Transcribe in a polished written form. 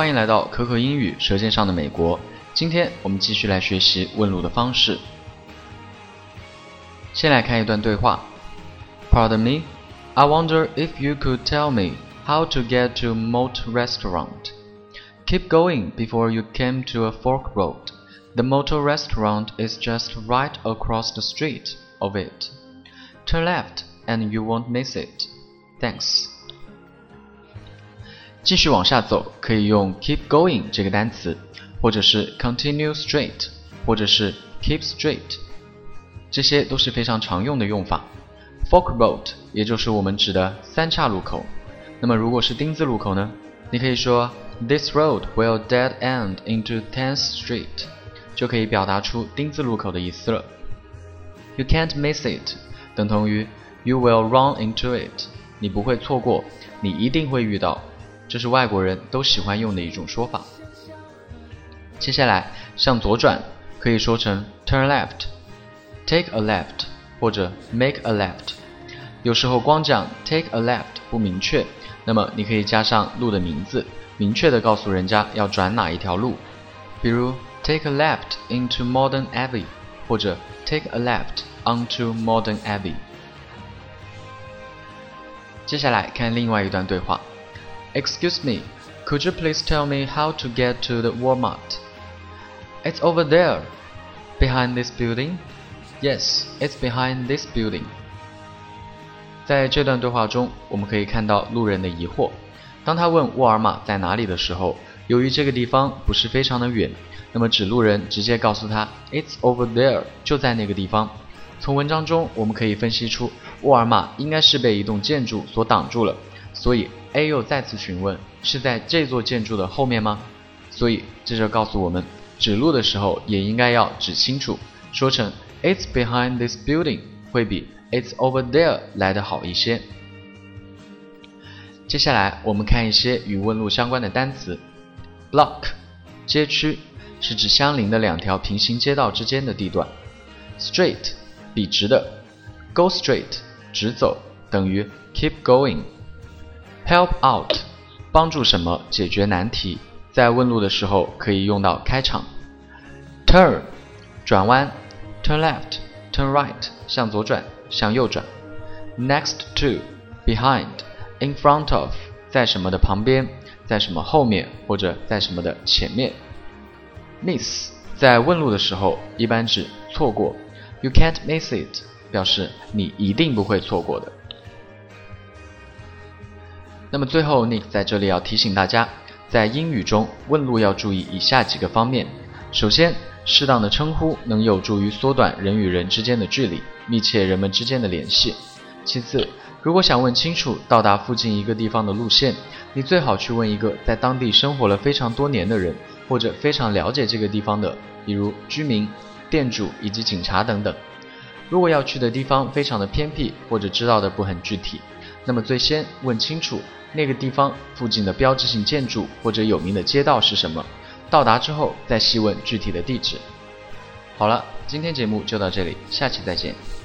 欢迎来到可可英语舌尖上的美国。今天我们继续来学习问路的方式。先来看一段对话。Pardon me, I wonder if you could tell me how to get to Moat Restaurant. Keep going before you came to a fork road. The Moat Restaurant is just right across the street of it. Turn left and you won't miss it. Thanks. 继续往下走，可以用 keep going 这个单词，或者是 continue straight， 或者是 keep straight， 这些都是非常常用的用法。Fork road 也就是我们指的三岔路口。那么如果是丁字路口呢？你可以说 This road will dead end into 10th Street， 就可以表达出丁字路口的意思了。You can't miss it 等同于 You will run into it， 你不会错过，你一定会遇到。这是外国人都喜欢用的一种说法。接下来向左转可以说成 turn left, take a left 或者 make a left。有时候光讲 take a left 不明确，那么你可以加上路的名字，明确地告诉人家要转哪一条路。比如 take a left into Modern Abbey 或者 take a left onto Modern Abbey。接下来看另外一段对话。Excuse me, could you please tell me how to get to the Walmart? It's over there, behind this building. Yes, it's behind this building. 在这段对话中，我们可以看到路人的疑惑。当他问沃尔玛在哪里的时候，由于这个地方不是非常的远，那么指路人直接告诉他 It's over there， 就在那个地方。从文章中我们可以分析出，沃尔玛应该是被一栋建筑所挡住了，所以 A 又再次询问是在这座建筑的后面吗？所以这就告诉我们，指路的时候也应该要指清楚，说成 It's behind this building 会比 It's over there 来得好一些。接下来我们看一些与问路相关的单词。Block 街区是指相邻的两条平行街道之间的地段。Straight 笔直的 Go straight 直走等于 keep going。Help out 帮助什么解决难题，在问路的时候可以用到开场。Turn 转弯 Turn left, turn right 向左转向右转。Next to Behind In front of 在什么的旁边，在什么后面或者在什么的前面。Miss 在问路的时候一般指错过。You can't miss it 表示你一定不会错过的。那么最后 Nick 在这里要提醒大家，在英语中问路要注意以下几个方面。首先，适当的称呼能有助于缩短人与人之间的距离，密切人们之间的联系。其次，如果想问清楚到达附近一个地方的路线，你最好去问一个在当地生活了非常多年的人，或者非常了解这个地方的，比如居民、店主以及警察等等。如果要去的地方非常的偏僻，或者知道的不很具体，那么最先问清楚那个地方附近的标志性建筑或者有名的街道是什么，到达之后再细问具体的地址。好了，今天节目就到这里，下期再见。